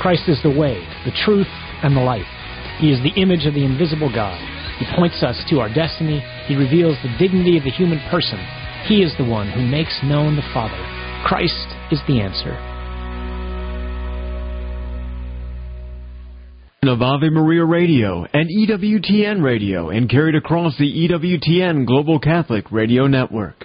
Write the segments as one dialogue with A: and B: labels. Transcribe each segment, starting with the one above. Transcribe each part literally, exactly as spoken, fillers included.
A: Christ is the way, the truth, and the life. He is the image of the invisible God. He points us to our destiny. He reveals the dignity of the human person. He is the one who makes known the Father. Christ is the answer.
B: Of Ave Maria Radio and E W T N Radio, and carried across the E W T N Global Catholic Radio Network.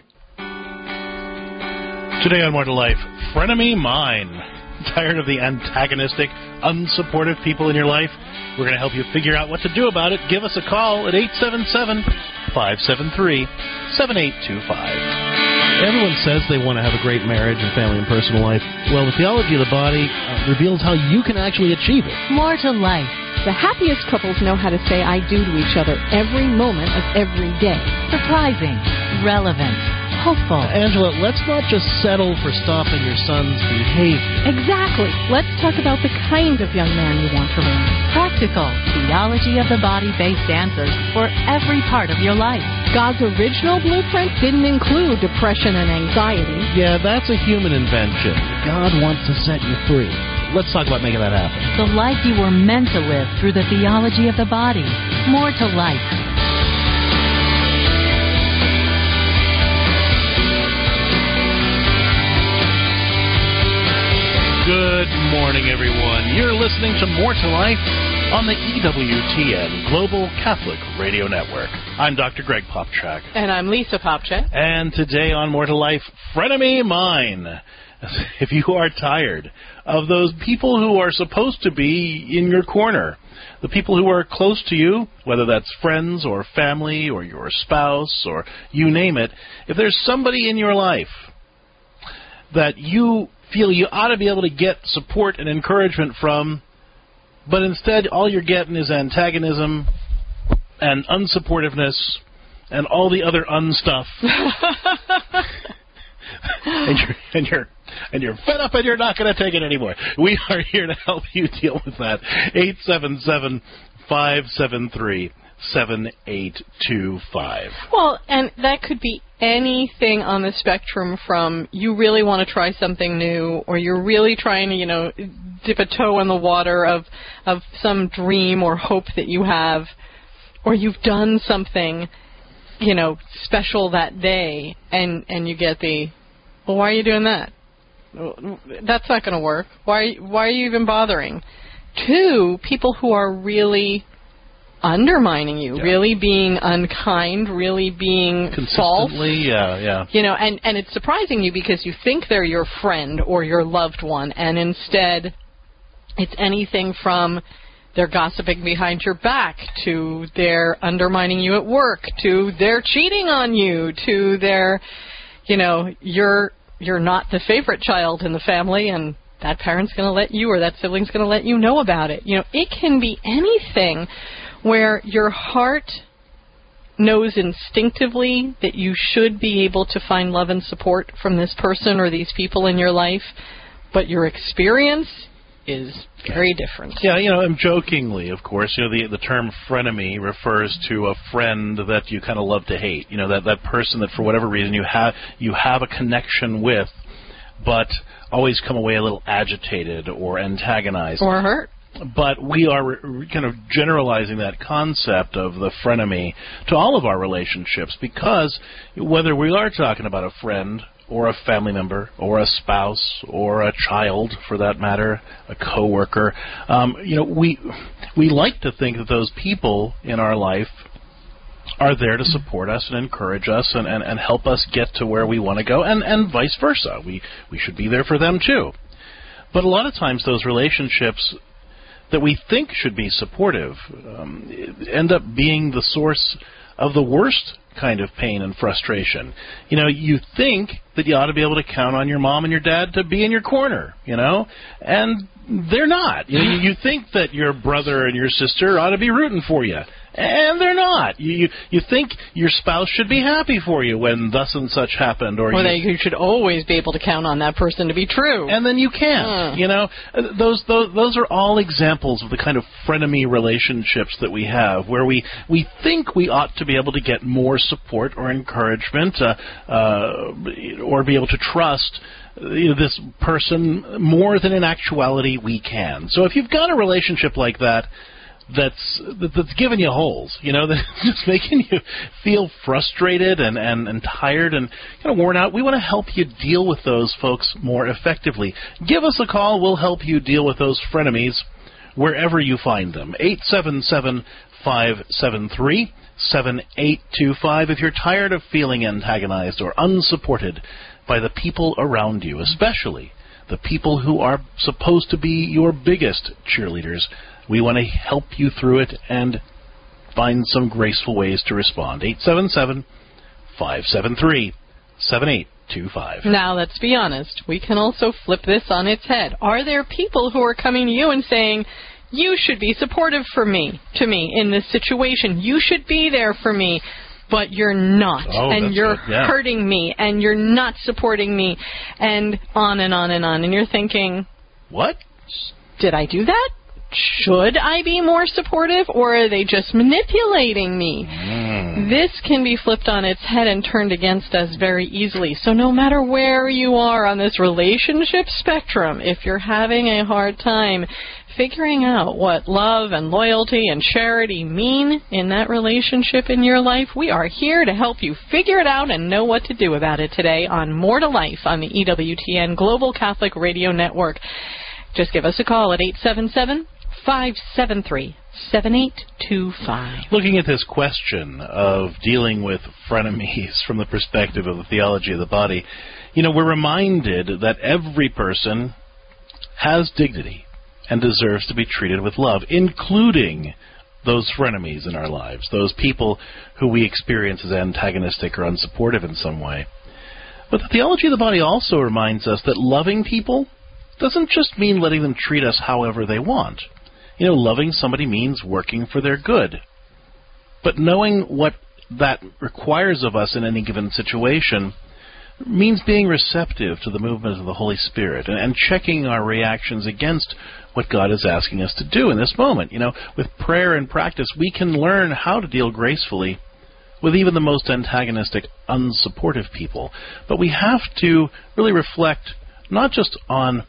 C: Today on More to Life, Frenemy Mine. Tired of the antagonistic, unsupportive people in your life? We're going to help you figure out what to do about it. Give us a call at eight seven seven, five seven three, seven eight two five.
D: Everyone says they want to have a great marriage and family and personal life. Well, the theology of the body uh, reveals how you can actually achieve it.
E: More to Life. The happiest couples know how to say I do to each other every moment of every day.
F: Surprising, relevant, hopeful.
D: Angela, let's not just settle for stopping your son's behavior.
E: Exactly. Let's talk about the kind of young man you want to raise.
F: Practical, theology of the body-based answers for every part of your life.
E: God's original blueprint didn't include depression and anxiety.
D: Yeah, that's a human invention. God wants to set you free. Let's talk about making that happen.
F: The life you were meant to live through the theology of the body. More to Life.
C: Good morning, everyone. You're listening to More to Life on the E W T N Global Catholic Radio Network. I'm Doctor Greg Popchak.
G: And I'm Lisa Popchak.
C: And today on More to Life, Frenemy Mine. If you are tired of those people who are supposed to be in your corner, the people who are close to you, whether that's friends or family or your spouse or you name it, if there's somebody in your life that you feel you ought to be able to get support and encouragement from, but instead all you're getting is antagonism and unsupportiveness and all the other unstuff. and, you're, and, you're, and you're fed up and you're not going to take it anymore. We are here to help you deal with that. eight seven seven, five seven three, seven eight two five.
G: Well, and that could be anything on the spectrum from you really want to try something new, or you're really trying to, you know, dip a toe in the water of of some dream or hope that you have, or you've done something, you know, special that day, and, and you get the, well, why are you doing that? That's not going to work. Why, why are you even bothering? Two, people who are really undermining you, yeah. really being unkind, really being false.
C: yeah, yeah.
G: You know, and, and it's surprising you because you think they're your friend or your loved one, and instead it's anything from they're gossiping behind your back to they're undermining you at work to they're cheating on you to they're, you know, you're you're not the favorite child in the family, and that parent's going to let you or that sibling's going to let you know about it. You know, it can be anything where your heart knows instinctively that you should be able to find love and support from this person or these people in your life, but your experience is very different.
C: Yeah, you know, and jokingly, of course, you know, the the term frenemy refers to a friend that you kind of love to hate. You know, that, that person that for whatever reason you have you have a connection with, but always come away a little agitated or antagonized.
G: Or hurt.
C: But we are re- kind of generalizing that concept of the frenemy to all of our relationships, because whether we are talking about a friend or a family member or a spouse or a child, for that matter, a coworker, um, you know, we we like to think that those people in our life are there to support us and encourage us and, and, and help us get to where we want to go, and, and vice versa. We we should be there for them too. But a lot of times those relationships that we think should be supportive um, end up being the source of the worst kind of pain and frustration. You know, you think that you ought to be able to count on your mom and your dad to be in your corner, you know, and they're not. You know, you think that your brother and your sister ought to be rooting for you, and they're not. You, you you think your spouse should be happy for you when thus and such happened, or
G: well,
C: you,
G: that you should always be able to count on that person to be true,
C: and then you can't.
G: Mm.
C: You know, those those those are all examples of the kind of frenemy relationships that we have, where we we think we ought to be able to get more support or encouragement, uh, uh, or be able to trust you know, this person more than in actuality we can. So if you've got a relationship like that, that's that's giving you holes, you know, that's just making you feel frustrated and, and, and tired and kind of worn out, we want to help you deal with those folks more effectively. Give us a call. We'll help you deal with those frenemies wherever you find them. eight seven seven, five seven three, seven eight two five. If you're tired of feeling antagonized or unsupported by the people around you, especially the people who are supposed to be your biggest cheerleaders, we want to help you through it and find some graceful ways to respond. eight seven seven, five seven three, seven eight two five.
G: Now, let's be honest. We can also flip this on its head. Are there people who are coming to you and saying, you should be supportive for me, to me in this situation. You should be there for me, but you're not.
C: Oh,
G: and you're
C: yeah.
G: hurting me, and you're not supporting me, and on and on and on. And you're thinking,
C: what?
G: Did I do that? Should I be more supportive, or are they just manipulating me?
C: Mm.
G: This can be flipped on its head and turned against us very easily. So no matter where you are on this relationship spectrum, if you're having a hard time figuring out what love and loyalty and charity mean in that relationship in your life, we are here to help you figure it out and know what to do about it today on More to Life on the E W T N Global Catholic Radio Network. Just give us a call at eight seven seven, five seven three, seven eight two five.
C: Looking at this question of dealing with frenemies from the perspective of the theology of the body, you know, we're reminded that every person has dignity and deserves to be treated with love, including those frenemies in our lives, those people who we experience as antagonistic or unsupportive in some way. But the theology of the body also reminds us that loving people doesn't just mean letting them treat us however they want. You know, loving somebody means working for their good. But knowing what that requires of us in any given situation means being receptive to the movement of the Holy Spirit and, and checking our reactions against what God is asking us to do in this moment. You know, with prayer and practice, we can learn how to deal gracefully with even the most antagonistic, unsupportive people. But we have to really reflect not just on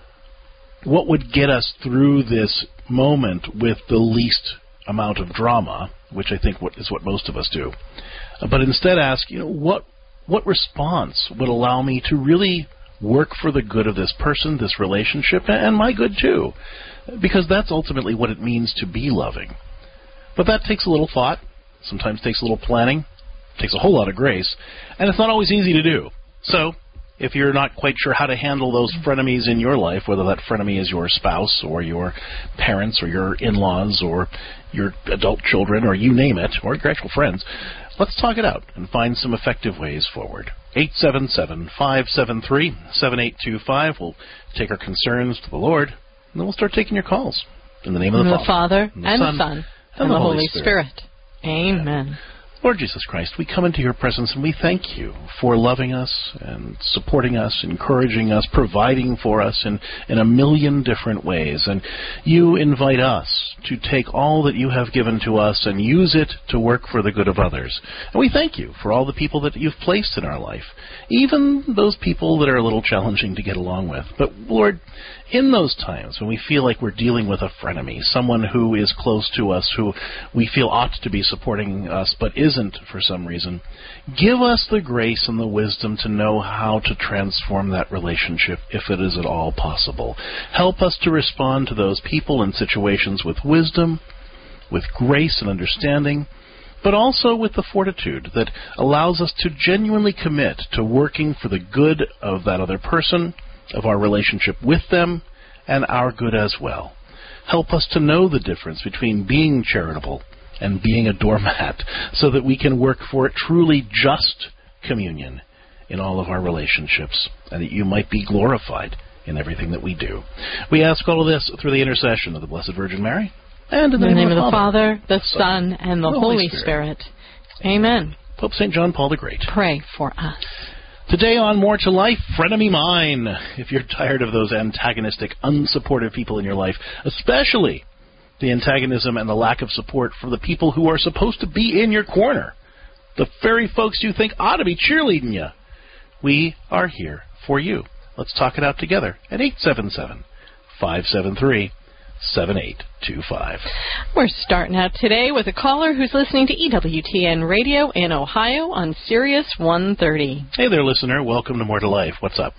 C: what would get us through this moment with the least amount of drama, which I think is what most of us do, but instead ask, you know, what what response would allow me to really work for the good of this person, this relationship, and my good too, because that's ultimately what it means to be loving. But that takes a little thought, sometimes takes a little planning, takes a whole lot of grace, and it's not always easy to do. So if you're not quite sure how to handle those frenemies in your life, whether that frenemy is your spouse or your parents or your in-laws or your adult children or you name it, or your actual friends, let's talk it out and find some effective ways forward. eight seven seven, five seven three, seven eight two five. We'll take our concerns to the Lord, and then we'll start taking your calls. In the name of the,
G: the Father,
C: and the,
G: and
C: Son,
G: the Son,
C: and,
G: and
C: the
G: the
C: Holy
G: Holy
C: Spirit.
G: Spirit. Amen.
C: Lord Jesus Christ, we come into your presence and we thank you for loving us and supporting us, encouraging us, providing for us in, in a million different ways. And you invite us to take all that you have given to us and use it to work for the good of others. And we thank you for all the people that you've placed in our life, even those people that are a little challenging to get along with. But Lord, in those times when we feel like we're dealing with a frenemy, someone who is close to us, who we feel ought to be supporting us but isn't for some reason, give us the grace and the wisdom to know how to transform that relationship if it is at all possible. Help us to respond to those people and situations with wisdom, with grace and understanding, but also with the fortitude that allows us to genuinely commit to working for the good of that other person, of our relationship with them, and our good as well. Help us to know the difference between being charitable and being a doormat so that we can work for a truly just communion in all of our relationships, and that you might be glorified in everything that we do. We ask all of this through the intercession of the Blessed Virgin Mary, and in the,
G: in the
C: name,
G: name
C: of
G: of
C: the
G: Father,
C: Father,
G: the Son, and the, the Holy, Holy Spirit. Spirit. Amen.
C: Pope Saint John Paul the Great,
G: pray for us.
C: Today on More to Life, frenemy mine. If you're tired of those antagonistic, unsupportive people in your life, especially the antagonism and the lack of support for the people who are supposed to be in your corner, the very folks you think ought to be cheerleading you, we are here for you. Let's talk it out together at eight seven seven, five seven three, seven eight two five.
G: We're starting out today with a caller who's listening to E W T N Radio in Ohio on Sirius one thirty.
C: Hey there, listener. Welcome to More to Life. What's up?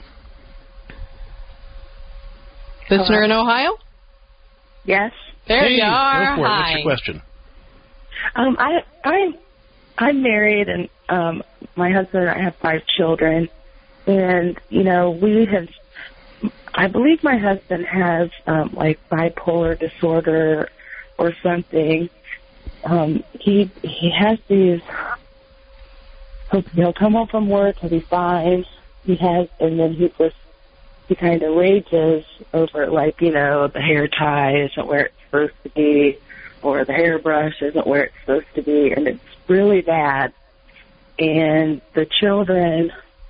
G: Listener
H: Hello?
G: in Ohio?
H: Yes.
G: There
C: hey,
G: you are.
C: Go for it.
G: Hi.
C: What's your question?
H: Um, I, I, I'm married, and um, my husband and I have five children, and you know we have. I believe my husband has um, like bipolar disorder or something. Um, he he has these. He'll, he'll come home from work, he'll be fine. He has, and then he just he kind of rages over like you know the hair tie isn't where it's supposed to be, or the hairbrush isn't where it's supposed to be, and it's really bad. And the children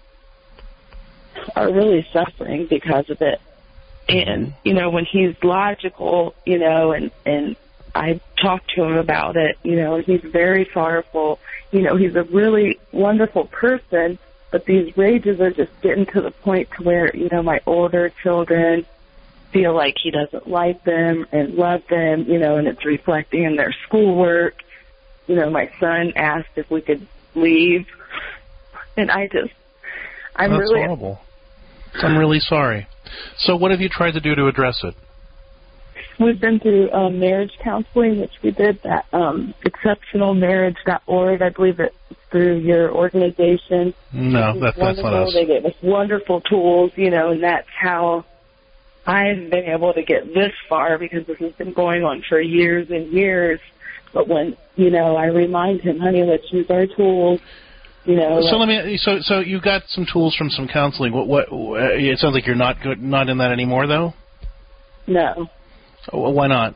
H: are really suffering because of it. And, you know, when he's logical, you know, and, and I talked to him about it, you know, and he's very sorrowful. You know, he's a really wonderful person, but these rages are just getting to the point to where, you know, my older children feel like he doesn't like them and love them, you know, and it's reflecting in their schoolwork. You know, my son asked if we could leave, and I just, I'm
C: That's
H: really
C: horrible. I'm really sorry. So what have you tried to do to address it?
H: We've been through um, marriage counseling, which we did at um, exceptional marriage dot org. I believe it's through your organization.
C: No, that, that's not us.
H: They gave us wonderful tools, you know, and that's how I've been able to get this far, because this has been going on for years and years. But when, you know, I remind him, honey, let's use our tools. You know,
C: so let me. So, so you got some tools from some counseling. What? What? It sounds like you're not good, not in that anymore, though.
H: No.
C: Oh, why not?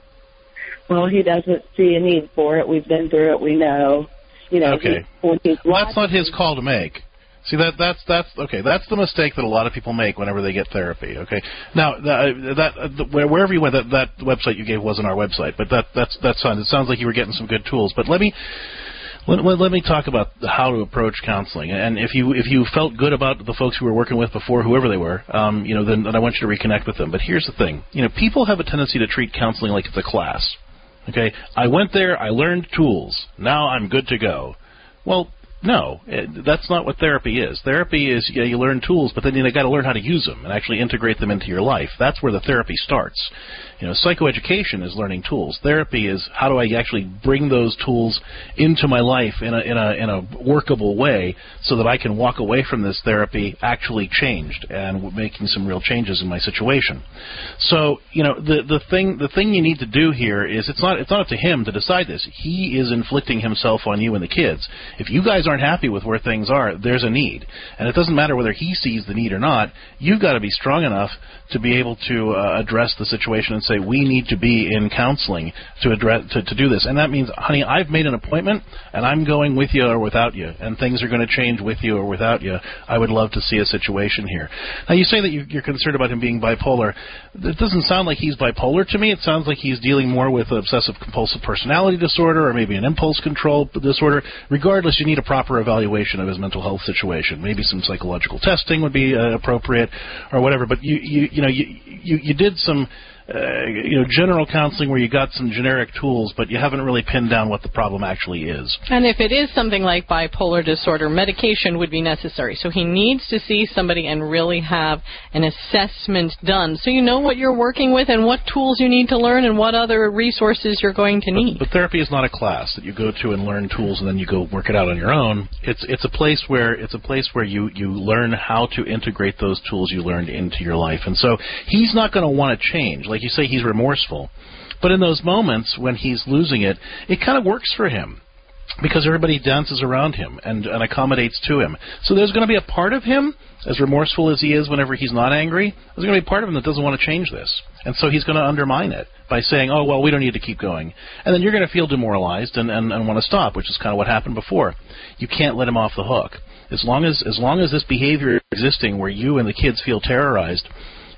H: Well, he doesn't see a need for it. We've been through it. We know. You know.
C: Okay.
H: He, when he's
C: well, that's not his call to make. See, that that's that's okay. That's the mistake that a lot of people make whenever they get therapy. Okay. Now, that, that uh, wherever you went, that, that website you gave wasn't our website, but that that's that's fine. It sounds like you were getting some good tools. But let me. Let, let, let me talk about how to approach counseling. And if you if you felt good about the folks who were working with before, whoever they were, um, you know, then, then I want you to reconnect with them. But here's the thing: you know, people have a tendency to treat counseling like it's a class. Okay, I went there, I learned tools, now I'm good to go. Well, no, it, that's not what therapy is. Therapy is yeah, you learn tools, but then you got to learn how to use them and actually integrate them into your life. That's where the therapy starts. You know, psychoeducation is learning tools. Therapy is how do I actually bring those tools into my life in a in a in a workable way, so that I can walk away from this therapy actually changed and making some real changes in my situation. So, you know, the the thing the thing you need to do here is it's not it's not up to him to decide this. He is inflicting himself on you and the kids. If you guys aren't happy with where things are, there's a need, and it doesn't matter whether he sees the need or not. You've got to be strong enough to be able to uh, address the situation and say, we need to be in counseling to address to, to do this. And that means, honey, I've made an appointment, and I'm going with you or without you, and things are going to change with you or without you. I would love to see a situation here. Now, you say that you, you're concerned about him being bipolar. It doesn't sound like he's bipolar to me. It sounds like he's dealing more with obsessive-compulsive personality disorder or maybe an impulse control disorder. Regardless, you need a proper evaluation of his mental health situation. Maybe some psychological testing would be uh, appropriate or whatever. But you, you, you know, you, you, you did some uh, you know, general counseling where you got some generic tools, but you haven't really pinned down what the problem actually is.
G: And if it is something like bipolar disorder, medication would be necessary. So he needs to see somebody and really have an assessment done, so you know what you're working with and what tools you need to learn and what other resources you're going to need.
C: But, but therapy is not a class that you go to and learn tools and then you go work it out on your own. It's it's a place where it's a place where you, you learn how to integrate those tools you learned into your life. And so he's not going to want to change. Like you say, he's remorseful. But in those moments when he's losing it, it kind of works for him because everybody dances around him and, and accommodates to him. So there's going to be a part of him, as remorseful as he is whenever he's not angry, there's going to be a part of him that doesn't want to change this. And so he's going to undermine it by saying, oh, well, we don't need to keep going. And then you're going to feel demoralized and, and, and want to stop, which is kind of what happened before. You can't let him off the hook. As long as as long as this behavior is existing where you and the kids feel terrorized,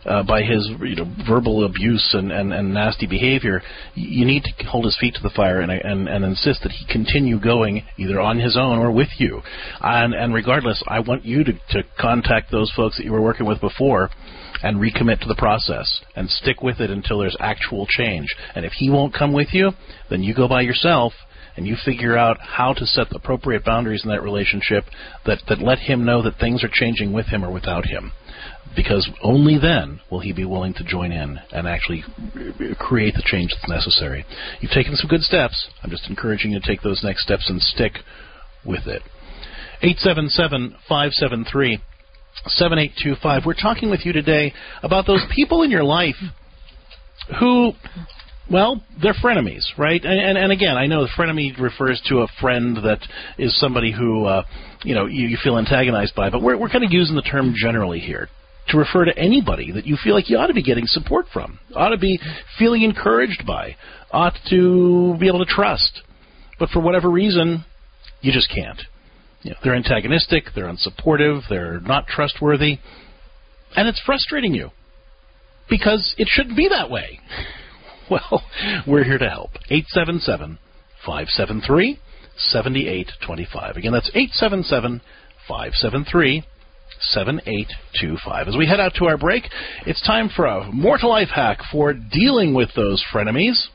C: uh, by his you know, verbal abuse and, and, and nasty behavior, you need to hold his feet to the fire and, and, and insist that he continue going either on his own or with you. And, and regardless, I want you to, to contact those folks that you were working with before and recommit to the process and stick with it until there's actual change. And if he won't come with you, then you go by yourself and you figure out how to set the appropriate boundaries in that relationship that, that let him know that things are changing with him or without him. Because only then will he be willing to join in and actually create the change that's necessary. You've taken some good steps. I'm just encouraging you to take those next steps and stick with it. eight seven seven, five seven three, seven eight two five. We're talking with you today about those people in your life who... Well, they're frenemies, right? And, and, and again, I know the frenemy refers to a friend that is somebody who, uh, you know, you, you feel antagonized by. But we're, we're kind of using the term generally here to refer to anybody that you feel like you ought to be getting support from, ought to be feeling encouraged by, ought to be able to trust. But for whatever reason, you just can't. You know, they're antagonistic, they're unsupportive, they're not trustworthy, and it's frustrating you because it shouldn't be that way. Well, we're here to help. eight seven seven, five seven three, seven eight two five. Again, that's eight seven seven, five seven three, seven eight two five. As we head out to our break, it's time for a Mortal Life hack for dealing with those frenemies,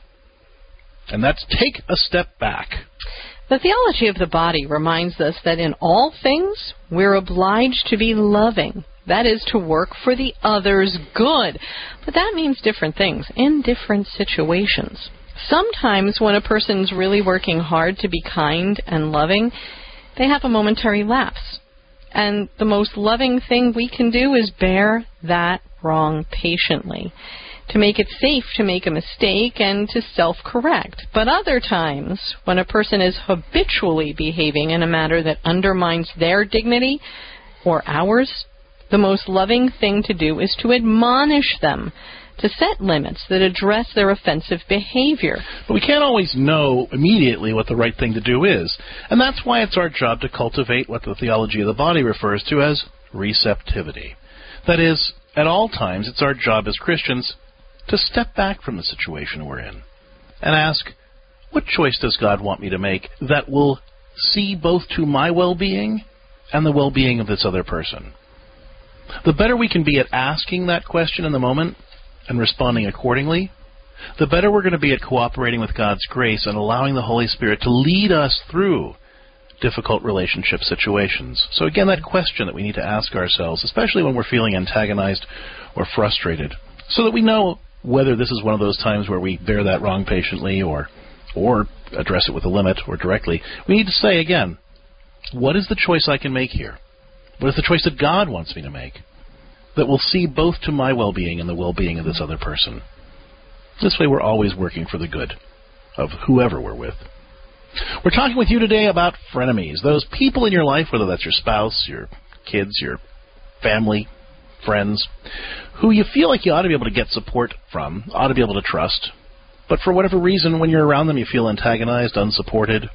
C: and that's take a step back.
G: The theology of the body reminds us that in all things, we're obliged to be loving. That is, to work for the other's good. But that means different things in different situations. Sometimes when a person's really working hard to be kind and loving, they have a momentary lapse. And the most loving thing we can do is bear that wrong patiently, to make it safe to make a mistake and to self-correct. But other times, when a person is habitually behaving in a manner that undermines their dignity or ours, the most loving thing to do is to admonish them, to set limits that address their offensive behavior.
C: But we can't always know immediately what the right thing to do is. And that's why it's our job to cultivate what the theology of the body refers to as receptivity. That is, at all times, it's our job as Christians to step back from the situation we're in and ask, what choice does God want me to make that will see both to my well-being and the well-being of this other person? The better we can be at asking that question in the moment and responding accordingly, the better we're going to be at cooperating with God's grace and allowing the Holy Spirit to lead us through difficult relationship situations. So again, that question that we need to ask ourselves, especially when we're feeling antagonized or frustrated, so that we know whether this is one of those times where we bear that wrong patiently or, or address it with a limit or directly. We need to say again, what is the choice I can make here? What is the choice that God wants me to make that will see both to my well-being and the well-being of this other person? This way we're always working for the good of whoever we're with. We're talking with you today about frenemies, those people in your life, whether that's your spouse, your kids, your family, friends, who you feel like you ought to be able to get support from, ought to be able to trust, but for whatever reason, when you're around them, you feel antagonized, unsupported,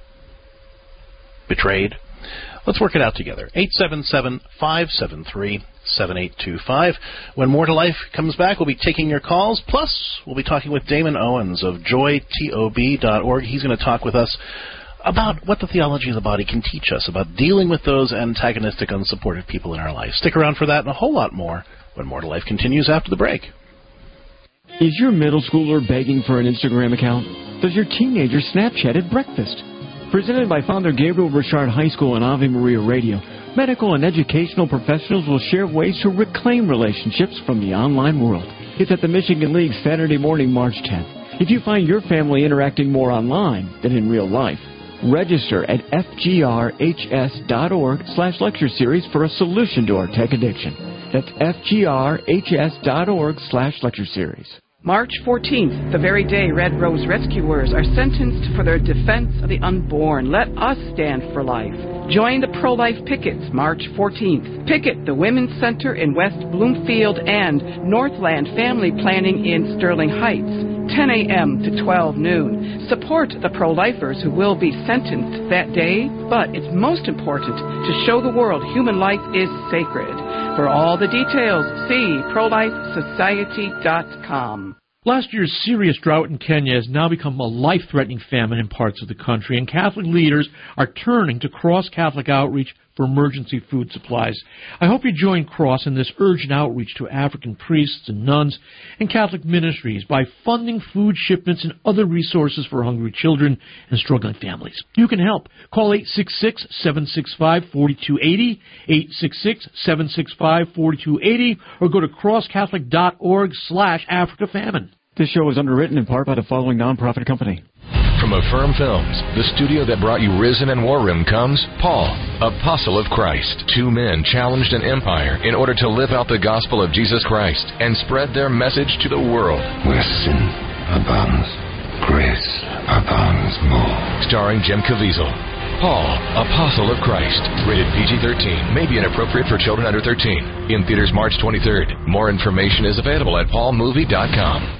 C: betrayed. Let's work it out together. eight seven seven, five seven three, seven eight two five. When More to Life comes back, we'll be taking your calls. Plus, we'll be talking with Damon Owens of joy tob dot org. He's going to talk with us about what the theology of the body can teach us about dealing with those antagonistic, unsupported people in our life. Stick around for that and a whole lot more when More to Life continues after the break.
B: Is your middle schooler begging for an Instagram account? Does your teenager Snapchat at breakfast? Presented by Father Gabriel Richard High School and Ave Maria Radio, medical and educational professionals will share ways to reclaim relationships from the online world. It's at the Michigan League Saturday morning, March tenth. If you find your family interacting more online than in real life, register at fgrhs.org slash lecture series for a solution to our tech addiction. That's fgrhs.org slash lecture series.
I: March fourteenth, the very day Red Rose rescuers are sentenced for their defense of the unborn. Let us stand for life. Join the pro-life pickets March fourteenth. Picket the Women's Center in West Bloomfield and Northland Family Planning in Sterling Heights. ten a.m. to twelve noon. Support the pro-lifers who will be sentenced that day, but it's most important to show the world human life is sacred. For all the details, see pro life society dot com.
J: Last year's serious drought in Kenya has now become a life-threatening famine in parts of the country, and Catholic leaders are turning to Cross Catholic Outreach for emergency food supplies. I hope you join Cross in this urgent outreach to African priests and nuns and Catholic ministries by funding food shipments and other resources for hungry children and struggling families. You can help. Call eight six six, seven six five, four two eight zero, eight six six, seven six five, four two eight zero, or go to crosscatholic.org slash Africa Famine.
B: This show is underwritten in part by the following nonprofit company.
K: From Affirm Films, the studio that brought you Risen and War Room, comes Paul, Apostle of Christ. Two men challenged an empire in order to live out the gospel of Jesus Christ and spread their message to the world.
L: Where sin abounds, grace abounds more.
K: Starring Jim Caviezel. Paul, Apostle of Christ. Rated P G thirteen. May be inappropriate for children under thirteen. In theaters March twenty-third. More information is available at paul movie dot com.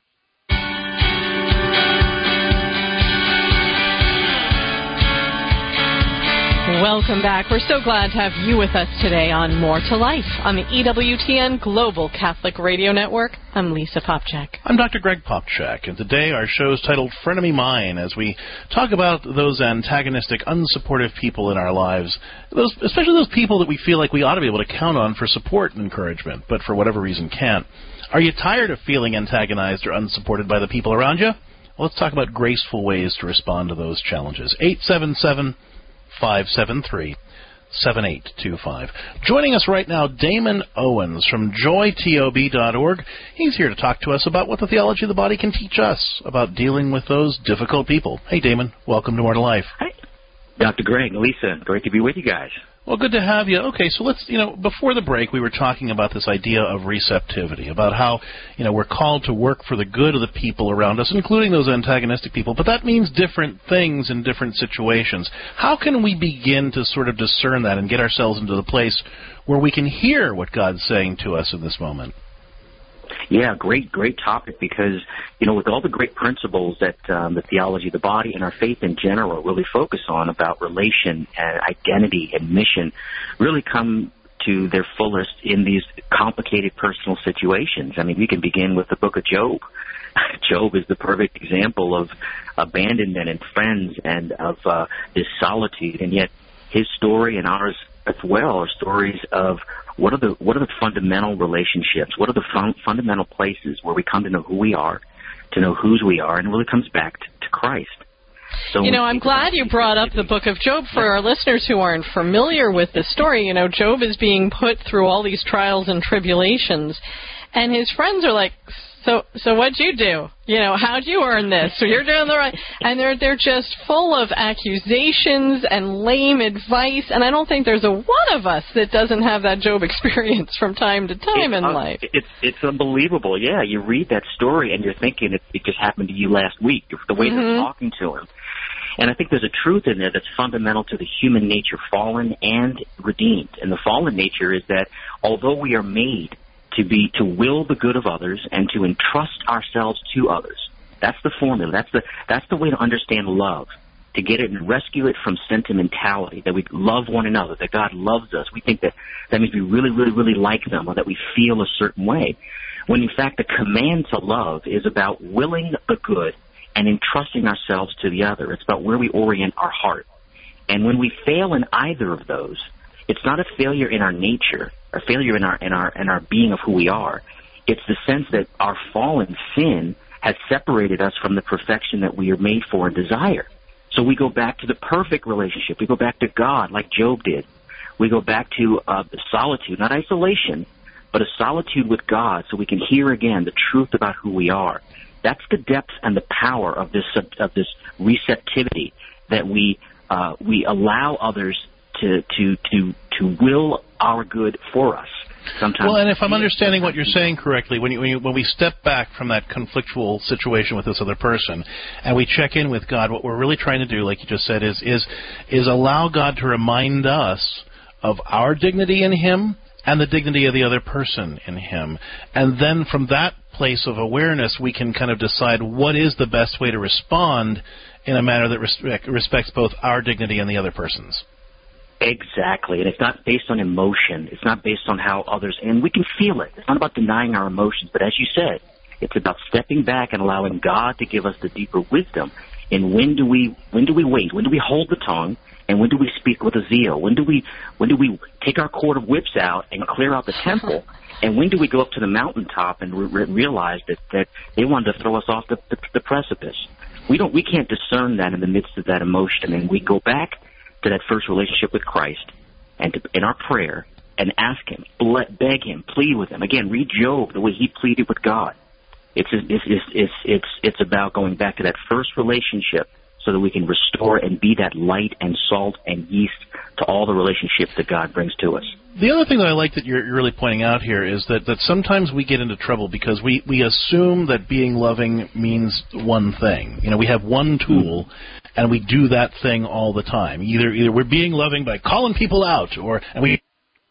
G: Welcome back. We're so glad to have you with us today on More to Life on the E W T N Global Catholic Radio Network. I'm Lisa Popchak.
C: I'm Doctor Greg Popchak, and today our show is titled Frenemy Mine, as we talk about those antagonistic, unsupportive people in our lives, those, especially those people that we feel like we ought to be able to count on for support and encouragement, but for whatever reason can't. Are you tired of feeling antagonized or unsupported by the people around you? Well, let's talk about graceful ways to respond to those challenges. eight seven seven, five seven three, seven eight two five. Joining us right now, Damon Owens from joy tob dot org. He's here to talk to us about what the theology of the body can teach us about dealing with those difficult people. Hey, Damon, welcome to More to Life.
M: Hi, Doctor Greg, Lisa, great to be with you guys.
C: Well, good to have you. Okay, so let's, you know, before the break, we were talking about this idea of receptivity, about how, you know, we're called to work for the good of the people around us, including those antagonistic people, but that means different things in different situations. How can we begin to sort of discern that and get ourselves into the place where we can hear what God's saying to us in this moment?
M: Yeah, great, great topic, because, you know, with all the great principles that um, the theology of the body and our faith in general really focus on about relation and identity and mission really come to their fullest in these complicated personal situations. I mean, we can begin with the book of Job. Job is the perfect example of abandonment and friends and of uh, this solitude, and yet his story and ours as well are stories of what are the what are the fundamental relationships, what are the fun, fundamental places where we come to know who we are, to know whose we are, and it really comes back to, to Christ. So
G: you know, I'm glad you brought up the book of Job for our listeners who aren't familiar with the story. You know, Job is being put through all these trials and tribulations, and his friends are like, So, so what'd you do? You know, how'd you earn this? So you're doing the right, and they're they're just full of accusations and lame advice. And I don't think there's a one of us that doesn't have that Job experience from time to time
M: it,
G: in
M: uh,
G: life.
M: It's it's unbelievable. Yeah, you read that story and you're thinking it, it just happened to you last week. The way
G: mm-hmm.
M: they're talking to him, and I think there's a truth in there that's fundamental to the human nature, fallen and redeemed. And the fallen nature is that although we are made to be to will the good of others and to entrust ourselves to others. That's the formula. That's the that's the way to understand love, to get it and rescue it from sentimentality, that we love one another, that God loves us. We think that that means we really, really, really like them, or that we feel a certain way. When in fact the command to love is about willing the good and entrusting ourselves to the other. It's about where we orient our heart. And when we fail in either of those, it's not a failure in our nature, a failure in our in our in our being of who we are. It's the sense that our fallen sin has separated us from the perfection that we are made for and desire. So we go back to the perfect relationship. We go back to God, like Job did. We go back to uh, solitude, not isolation, but a solitude with God, so we can hear again the truth about who we are. That's the depth and the power of this of this receptivity, that we uh, we allow others to to to to will our good for us. Sometimes.
C: Well, and if I'm understanding what you're saying correctly, when you, when, you, when we step back from that conflictual situation with this other person, and we check in with God, what we're really trying to do, like you just said, is is is allow God to remind us of our dignity in Him and the dignity of the other person in Him, and then from that place of awareness, we can kind of decide what is the best way to respond in a manner that respect, respects both our dignity and the other person's.
M: Exactly, and it's not based on emotion. It's not based on how others, and we can feel it. It's not about denying our emotions, but as you said, it's about stepping back and allowing God to give us the deeper wisdom. And when do we when do we wait? When do we hold the tongue? And when do we speak with a zeal? When do we when do we take our cord of whips out and clear out the temple? And when do we go up to the mountaintop and re- realize that, that they wanted to throw us off the, the, the precipice? We don't we can't discern that in the midst of that emotion, and we go back to that first relationship with Christ and to, in our prayer and ask Him, beg Him, plead with Him. Again, read Job the way he pleaded with God. It's it's it's it's it's, it's about going back to that first relationship so that we can restore and be that light and salt and yeast to all the relationships that God brings to us.
C: The other thing that I like that you're really pointing out here is that, that sometimes we get into trouble because we, we assume that being loving means one thing. You know, we have one tool, mm-hmm. and we do that thing all the time. Either either we're being loving by calling people out, or and we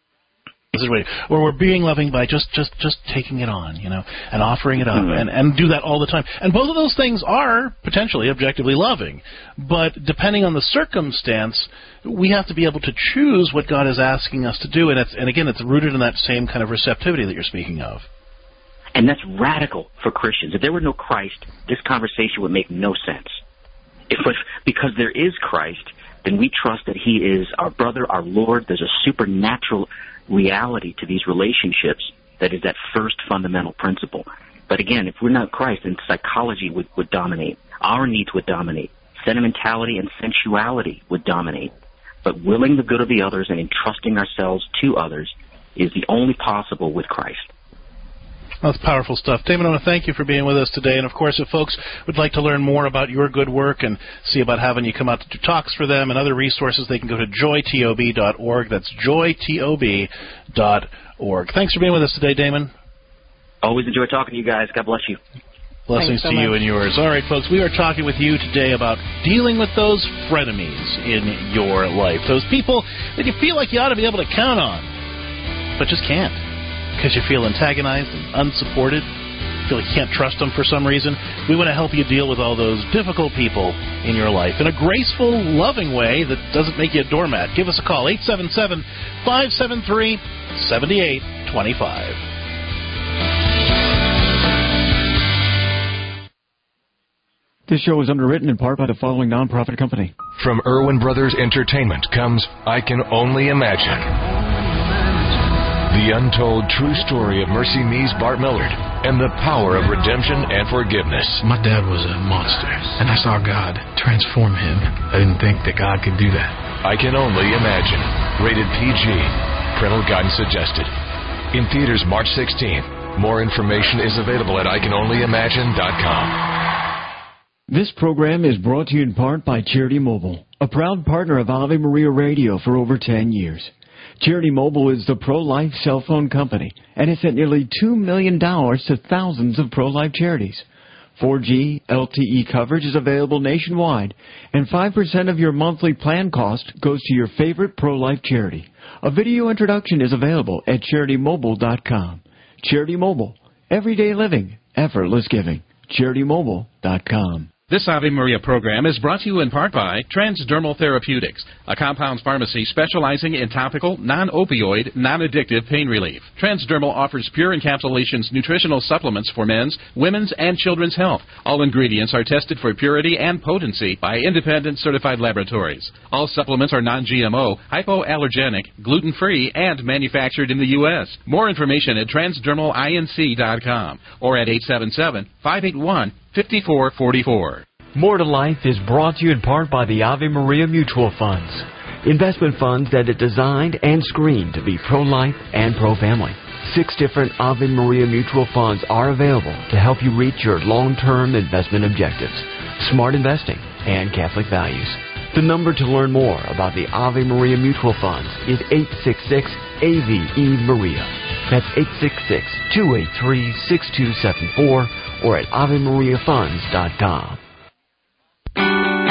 C: or we're being loving by just, just, just taking it on, you know, and offering it up, mm-hmm. and, and do that all the time. And both of those things are potentially objectively loving. But depending on the circumstance, we have to be able to choose what God is asking us to do. And, it's, and again, it's rooted in that same kind of receptivity that you're speaking of.
M: And that's radical for Christians. If there were no Christ, this conversation would make no sense. If because there is Christ, then we trust that He is our brother, our Lord. There's a supernatural reality to these relationships that is that first fundamental principle. But again, if we're not Christ, then psychology would, would dominate. Our needs would dominate. Sentimentality and sensuality would dominate. But willing the good of the others and entrusting ourselves to others is the only possible with Christ.
C: That's powerful stuff. Damon, I want to thank you for being with us today. And, of course, if folks would like to learn more about your good work and see about having you come out to do talks for them and other resources, they can go to joy tob dot org. That's joy tob dot org. Thanks for being with us today, Damon.
M: Always enjoy talking to you guys. God bless you.
C: Blessings so to you much. And yours. All right, folks, we are talking with you today about dealing with those frenemies in your life, those people that you feel like you ought to be able to count on, but just can't. Because you feel antagonized and unsupported, feel like you can't trust them for some reason. We want to help you deal with all those difficult people in your life in a graceful, loving way that doesn't make you a doormat. Give us a call, eight seven seven, five seven three, seven eight two five.
B: This show is underwritten in part by the following nonprofit company.
K: From Irwin Brothers Entertainment comes I Can Only Imagine. The untold true story of Mercy Me's Bart Millard and the power of redemption and forgiveness.
N: My dad was a monster, and I saw God transform him. I didn't think that God could do that.
K: I Can Only Imagine. Rated P G. Parental guidance suggested. In theaters March sixteenth. More information is available at I can only imagine dot com.
B: This program is brought to you in part by Charity Mobile, a proud partner of Ave Maria Radio for over ten years. Charity Mobile is the pro-life cell phone company and has sent nearly two million dollars to thousands of pro-life charities. four G L T E coverage is available nationwide, and five percent of your monthly plan cost goes to your favorite pro-life charity. A video introduction is available at charity mobile dot com. Charity Mobile, everyday living, effortless giving. charity mobile dot com.
O: This Ave Maria program is brought to you in part by Transdermal Therapeutics, a compounds pharmacy specializing in topical, non-opioid, non-addictive pain relief. Transdermal offers pure encapsulations nutritional supplements for men's, women's, and children's health. All ingredients are tested for purity and potency by independent certified laboratories. All supplements are non-G M O, hypoallergenic, gluten-free, and manufactured in the U S More information at transdermal inc dot com or at eight seven seven, five eight one, five four four four.
B: More to Life is brought to you in part by the Ave Maria Mutual Funds, investment funds that are designed and screened to be pro-life and pro-family. Six different Ave Maria Mutual Funds are available to help you reach your long-term investment objectives, smart investing, and Catholic values. The number to learn more about the Ave Maria Mutual Funds is eight six six A V E Maria. That's eight six six, two eight three, six two seven four or at ave maria funds dot com.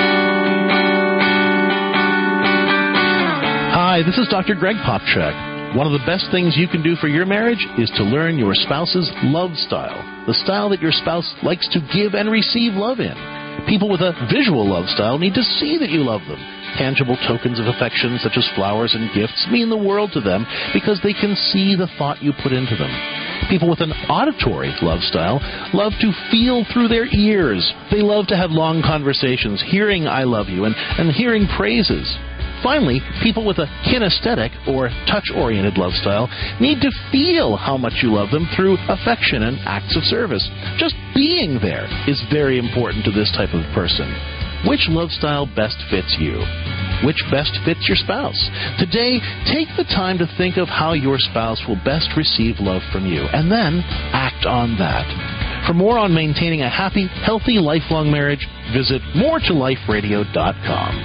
C: Hi, this is Doctor Greg Popchak. One of the best things you can do for your marriage is to learn your spouse's love style, the style that your spouse likes to give and receive love in. People with a visual love style need to see that you love them. Tangible tokens of affection, such as flowers and gifts, mean the world to them because they can see the thought you put into them. People with an auditory love style love to feel through their ears. They love to have long conversations, hearing I love you and, and hearing praises. Finally, people with a kinesthetic or touch-oriented love style need to feel how much you love them through affection and acts of service. Just being there is very important to this type of person. Which love style best fits you? Which best fits your spouse? Today, take the time to think of how your spouse will best receive love from you, and then act on that. For more on maintaining a happy, healthy, lifelong marriage, visit more to life radio dot com.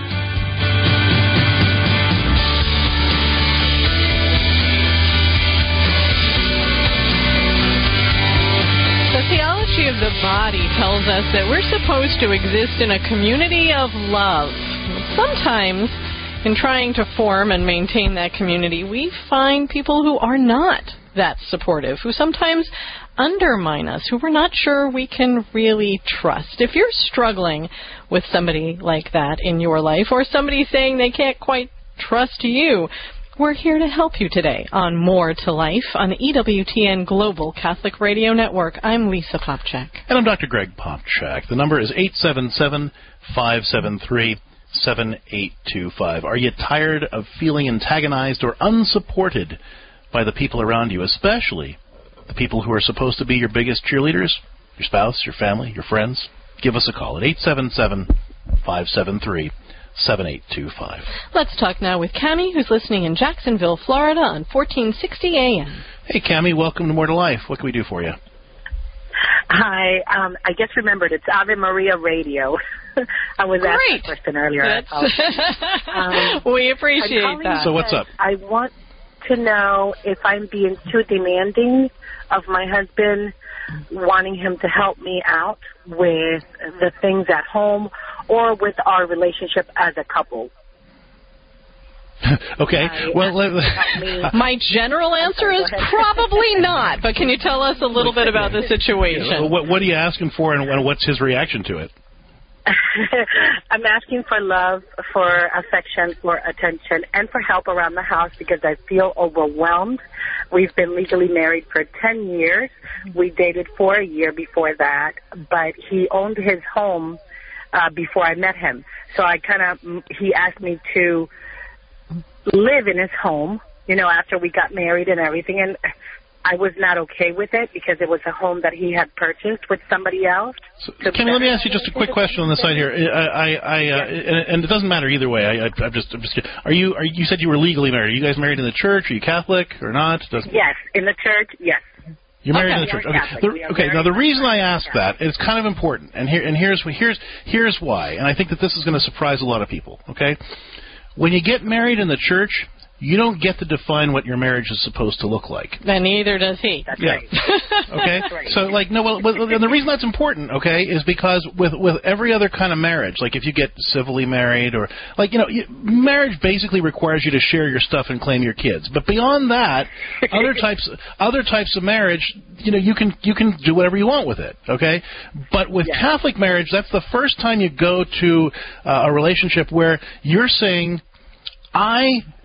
G: Of the body tells us that we're supposed to exist in a community of love. Sometimes, in trying to form and maintain that community, we find people who are not that supportive, who sometimes undermine us, who we're not sure we can really trust. If you're struggling with somebody like that in your life, or somebody saying they can't quite trust you, we're here to help you today on More to Life on the E W T N Global Catholic Radio Network. I'm Lisa Popchak.
C: And I'm Doctor Greg Popchak. The number is eight seven seven, five seven three, seven eight two five. Are you tired of feeling antagonized or unsupported by the people around you, especially the people who are supposed to be your biggest cheerleaders? Your spouse, your family, your friends? Give us a call at eight seven seven, five seven three, seven eight two five.
G: Let's talk now with Cammie, who's listening in Jacksonville, Florida on fourteen sixty A M.
C: Hey, Cammie, welcome to More to Life. What can we do for you?
P: Hi. Um, I just remembered it's Ave Maria Radio. I was
G: Great.
P: asked that question earlier.
G: um, we appreciate that.
C: So what's up?
P: I want to know if I'm being too demanding of my husband, wanting him to help me out with the things at home or with our relationship as a couple.
C: Okay. Well, let,
G: my general answer is probably not, but can you tell us a little bit about the situation?
C: What, what are you asking for, and what's his reaction to it?
P: I'm asking for love, for affection, for attention, and for help around the house because I feel overwhelmed. We've been legally married for ten years. We dated for a year before that, but he owned his home uh, before I met him. So I kind of, he asked me to live in his home, you know, after we got married and everything, and I was not okay with it because it was a home that he had purchased with somebody else.
C: So, Cammie, let me ask you just a quick question on the side here. I, I, I uh, and, and it doesn't matter either way. I, I, I'm just, I'm just. Are you? Are you said you were legally married? Are you guys married in the church? Are you Catholic or not? Doesn't...
P: Yes, in the church. Yes.
C: You're married
P: okay,
C: in the church.
P: Okay.
C: The, okay. Now the reason I ask that is kind of important, and here and here's here's here's why. And I think that this is going to surprise a lot of people. Okay, when you get married in the church, you don't get to define what your marriage is supposed to look like.
G: And neither does he.
P: That's
C: yeah.
P: right.
C: Okay?
P: Right.
C: So, like, no, well, well, and the reason that's important, okay, is because with, with every other kind of marriage, like if you get civilly married or, like, you know, you, marriage basically requires you to share your stuff and claim your kids. But beyond that, other types other types of marriage, you know, you can you can do whatever you want with it, okay? But with
P: yeah.
C: Catholic marriage, that's the first time you go to uh, a relationship where you're saying, I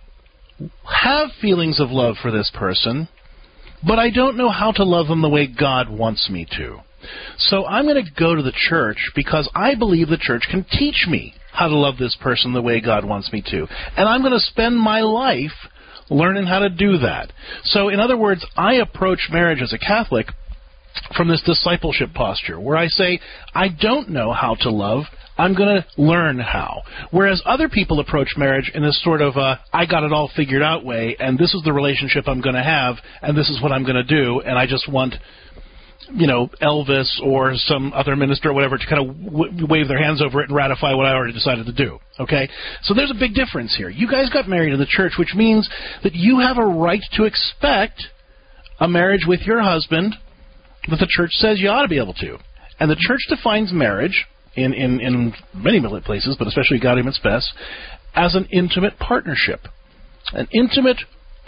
C: have feelings of love for this person, but I don't know how to love them the way God wants me to. So I'm going to go to the church because I believe the church can teach me how to love this person the way God wants me to. And I'm going to spend my life learning how to do that. So in other words, I approach marriage as a Catholic from this discipleship posture where I say, I don't know how to love, I'm going to learn how. Whereas other people approach marriage in this sort of, uh, I got it all figured out way, and this is the relationship I'm going to have, and this is what I'm going to do, and I just want, you know, Elvis or some other minister or whatever to kind of w- wave their hands over it and ratify what I already decided to do. Okay? So there's a big difference here. You guys got married in the church, which means that you have a right to expect a marriage with your husband that the church says you ought to be able to. And the church defines marriage In, in, in many places, but especially God Humans Best, as an intimate partnership. An intimate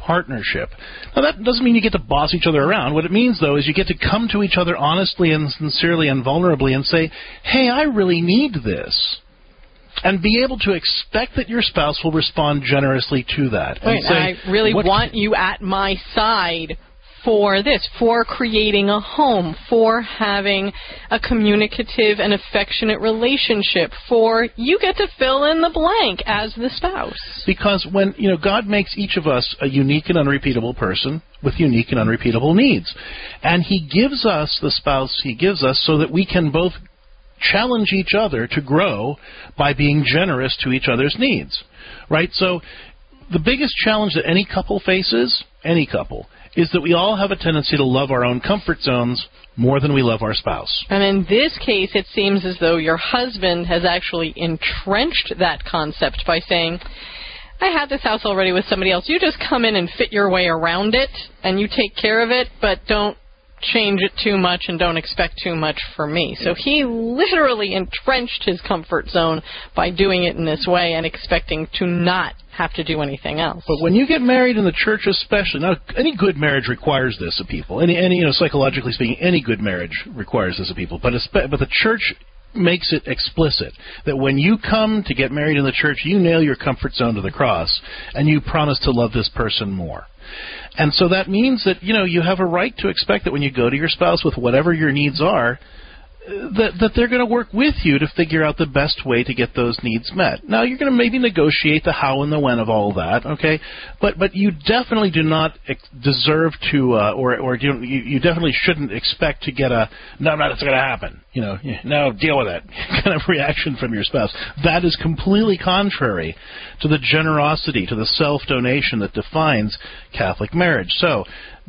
C: partnership. Now, that doesn't mean you get to boss each other around. What it means, though, is you get to come to each other honestly and sincerely and vulnerably and say, hey, I really need this. And be able to expect that your spouse will respond generously to that.
G: Right,
C: and say,
G: I really want you at my side for this, for creating a home, for having a communicative and affectionate relationship, for you get to fill in the blank as the spouse.
C: Because when, you know, God makes each of us a unique and unrepeatable person with unique and unrepeatable needs. And He gives us the spouse He gives us so that we can both challenge each other to grow by being generous to each other's needs. Right? So the biggest challenge that any couple faces, any couple, is that we all have a tendency to love our own comfort zones more than we love our spouse.
G: And in this case, it seems as though your husband has actually entrenched that concept by saying, I had this house already with somebody else. You just come in and fit your way around it, and you take care of it, but don't change it too much and don't expect too much for me. So he literally entrenched his comfort zone by doing it in this way and expecting to not have to do anything else.
C: But when you get married in the church especially, now any good marriage requires this of people. Any, any you know, psychologically speaking, any good marriage requires this of people. But, but the church makes it explicit that when you come to get married in the church, you nail your comfort zone to the cross and you promise to love this person more. And so that means that, you know, you have a right to expect that when you go to your spouse with whatever your needs are, that, that they're going to work with you to figure out the best way to get those needs met. Now, you're going to maybe negotiate the how and the when of all that, okay? But but you definitely do not ex- deserve to, uh, or or you, you definitely shouldn't expect to get a, no, no, it's going to happen, you know, no, deal with it, kind of reaction from your spouse. That is completely contrary to the generosity, to the self-donation that defines Catholic marriage. So,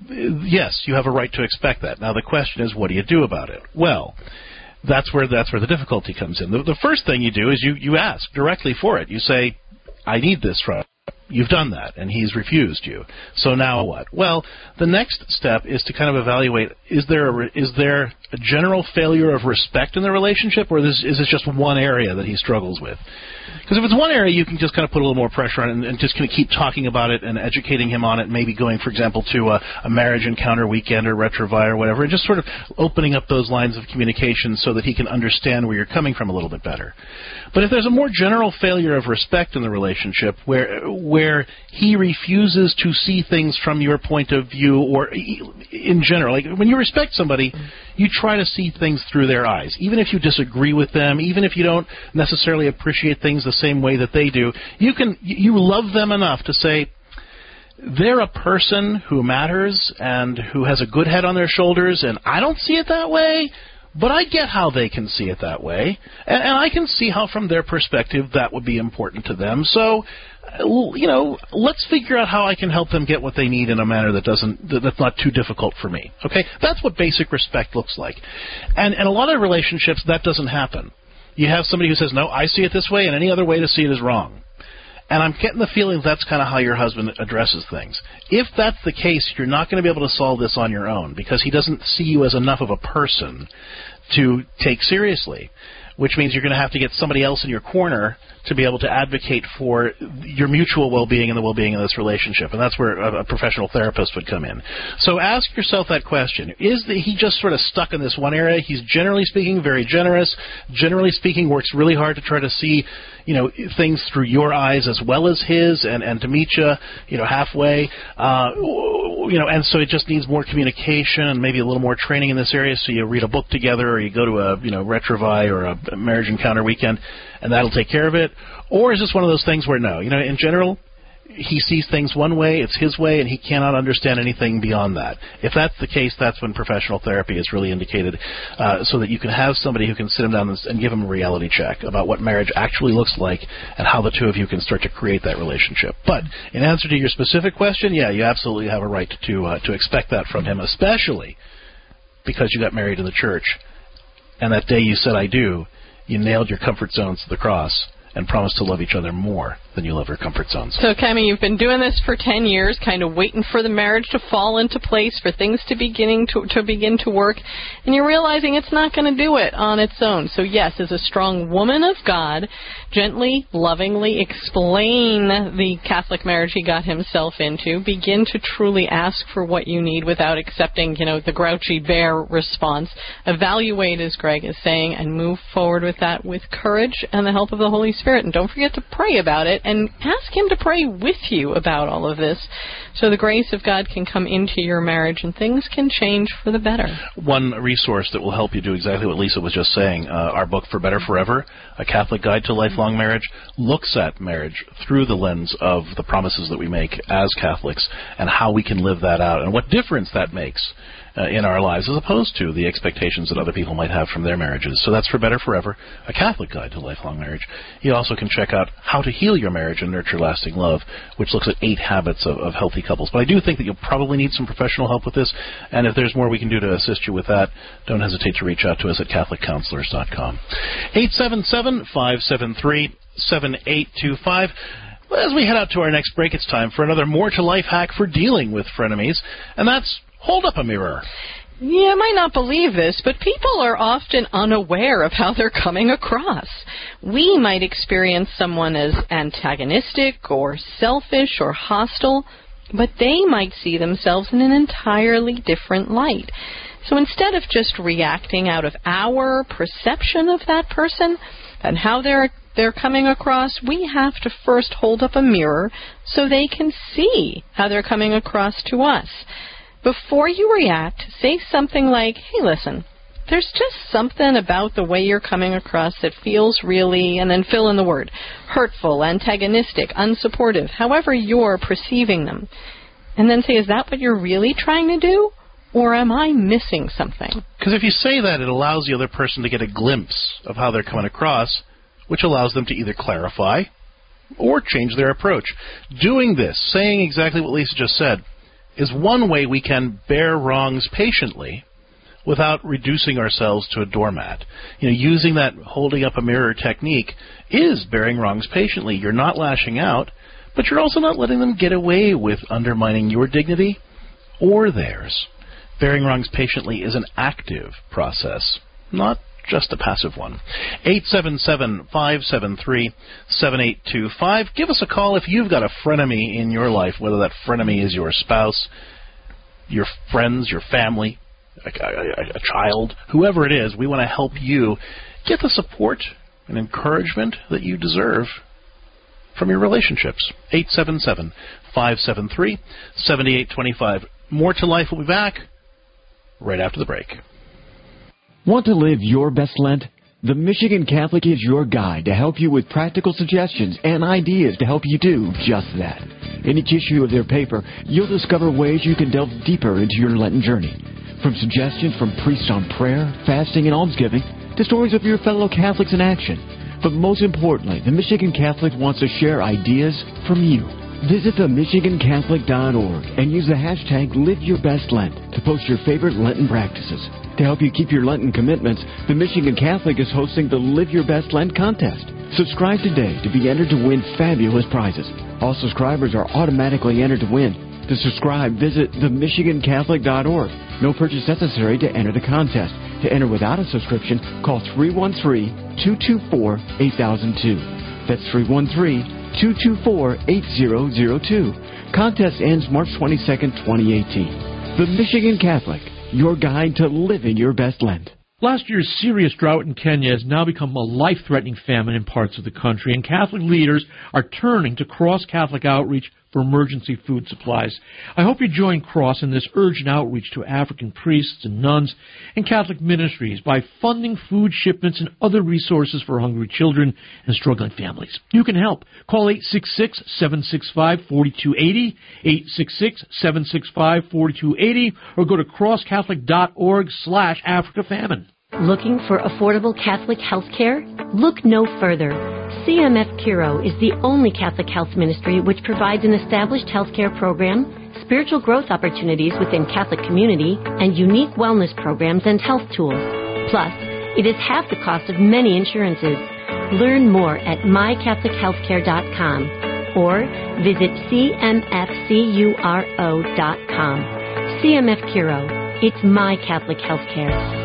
C: yes, you have a right to expect that. Now, the question is, what do you do about it? Well, that's where that's where the difficulty comes in. The, the first thing you do is you, you ask directly for it. You say, I need this from you. You've done that, and he's refused you. So now what? Well, the next step is to kind of evaluate, is there a, is there a general failure of respect in the relationship, or is, is this just one area that he struggles with? Because if it's one area, you can just kind of put a little more pressure on it and, and just kind of keep talking about it and educating him on it, maybe going, for example, to a, a marriage encounter weekend or Retrouvaille or whatever, and just sort of opening up those lines of communication so that he can understand where you're coming from a little bit better. But if there's a more general failure of respect in the relationship where where he refuses to see things from your point of view, or in general, like when you respect somebody, you try to see things through their eyes. Even if you disagree with them, even if you don't necessarily appreciate things the same way that they do, you can you love them enough to say, they're a person who matters and who has a good head on their shoulders, and I don't see it that way, but I get how they can see it that way, and, and I can see how from their perspective that would be important to them. So, you know, let's figure out how I can help them get what they need in a manner that doesn't that's not too difficult for me. Okay, that's what basic respect looks like, and and a lot of relationships that doesn't happen. You have somebody who says, no, I see it this way, and any other way to see it is wrong. And I'm getting the feeling that's kind of how your husband addresses things. If that's the case, you're not going to be able to solve this on your own because he doesn't see you as enough of a person to take seriously, which means you're going to have to get somebody else in your corner to be able to advocate for your mutual well-being and the well-being of this relationship. And that's where a, a professional therapist would come in. So ask yourself that question. Is the, he just sort of stuck in this one area? He's generally speaking very generous, generally speaking works really hard to try to see, you know, things through your eyes as well as his, and, and to meet you, you know, halfway. Uh, you know, and so it just needs more communication and maybe a little more training in this area. So you read a book together, or you go to a, you know, Retrouvaille or a marriage encounter weekend, and that'll take care of it. Or is this one of those things where, no, you know, in general, he sees things one way, it's his way, and he cannot understand anything beyond that. If that's the case, that's when professional therapy is really indicated, uh, so that you can have somebody who can sit him down and give him a reality check about what marriage actually looks like and how the two of you can start to create that relationship. But in answer to your specific question, yeah, you absolutely have a right to uh, to expect that from him, especially because you got married in the church, and that day you said, I do, you nailed your comfort zones to the cross and promised to love each other more than then you'll have your comfort zones.
G: So, Kemi, you've been doing this for ten years, kind of waiting for the marriage to fall into place, for things to beginning to, to begin to work, and you're realizing it's not going to do it on its own. So, yes, as a strong woman of God, gently, lovingly explain the Catholic marriage he got himself into. Begin to truly ask for what you need without accepting, you know, the grouchy bear response. Evaluate, as Greg is saying, and move forward with that with courage and the help of the Holy Spirit. And don't forget to pray about it and ask him to pray with you about all of this so the grace of God can come into your marriage and things can change for the better.
C: One resource that will help you do exactly what Lisa was just saying, uh, our book For Better Forever, A Catholic Guide to Lifelong Marriage, looks at marriage through the lens of the promises that we make as Catholics and how we can live that out and what difference that makes Uh, in our lives as opposed to the expectations that other people might have from their marriages. So that's For Better Forever, A Catholic Guide to Lifelong Marriage. You also can check out How to Heal Your Marriage and Nurture Lasting Love, which looks at eight habits of, of healthy couples. But I do think that you'll probably need some professional help with this, and if there's more we can do to assist you with that, don't hesitate to reach out to us at Catholic Counselors dot com. eight seven seven, five seven three, seven eight two five. As we head out to our next break, it's time for another More to Life hack for dealing with frenemies, and that's hold up a mirror.
G: You might not believe this, but people are often unaware of how they're coming across. We might experience someone as antagonistic or selfish or hostile, but they might see themselves in an entirely different light. So instead of just reacting out of our perception of that person and how they're they're coming across, we have to first hold up a mirror so they can see how they're coming across to us. Before you react, say something like, hey, listen, there's just something about the way you're coming across that feels really, and then fill in the word, hurtful, antagonistic, unsupportive, however you're perceiving them. And then say, is that what you're really trying to do? Or am I missing something?
C: Because if you say that, it allows the other person to get a glimpse of how they're coming across, which allows them to either clarify or change their approach. Doing this, saying exactly what Lisa just said, is one way we can bear wrongs patiently without reducing ourselves to a doormat. You know, using that holding up a mirror technique is bearing wrongs patiently. You're not lashing out, but you're also not letting them get away with undermining your dignity or theirs. Bearing wrongs patiently is an active process, not just a passive one. eight seven seven, five seven three, seven eight two five. Give us a call if you've got a frenemy in your life, whether that frenemy is your spouse, your friends, your family, a, a, a child, whoever it is. We want to help you get the support and encouragement that you deserve from your relationships. eight seven seven, five seven three, seven eight two five. More to Life will be back right after the break.
B: Want to live your best Lent? The Michigan Catholic is your guide to help you with practical suggestions and ideas to help you do just that. In each issue of their paper, you'll discover ways you can delve deeper into your Lenten journey. From suggestions from priests on prayer, fasting, and almsgiving, to stories of your fellow Catholics in action. But most importantly, the Michigan Catholic wants to share ideas from you. Visit the michigan catholic dot org and use the hashtag LiveYourBestLent to post your favorite Lenten practices. To help you keep your Lenten commitments, the Michigan Catholic is hosting the Live Your Best Lent contest. Subscribe today to be entered to win fabulous prizes. All subscribers are automatically entered to win. To subscribe, visit the michigan catholic dot org. No purchase necessary to enter the contest. To enter without a subscription, call three one three, two two four, eight thousand two. That's three one three, two two four, eight zero zero two. Contest ends March twenty-second, twenty eighteen. The Michigan Catholic, your guide to living your best Lent.
J: Last year's serious drought in Kenya has now become a life-threatening famine in parts of the country, and Catholic leaders are turning to Cross Catholic Outreach for emergency food supplies. I hope you join Cross in this urgent outreach to African priests and nuns and Catholic ministries by funding food shipments and other resources for hungry children and struggling families. You can help. Call eight six six, seven six five, four two eight zero, eight six six, seven six five, four two eight zero, or go to cross catholic dot org slash Africa Famine.
Q: Looking for affordable Catholic health care? Look no further. C M F Curo is the only Catholic health ministry which provides an established health care program, spiritual growth opportunities within Catholic community, and unique wellness programs and health tools. Plus, it is half the cost of many insurances. Learn more at my catholic health care dot com. or visit c m f curo dot com. C M F Curo. It's my Catholic healthcare.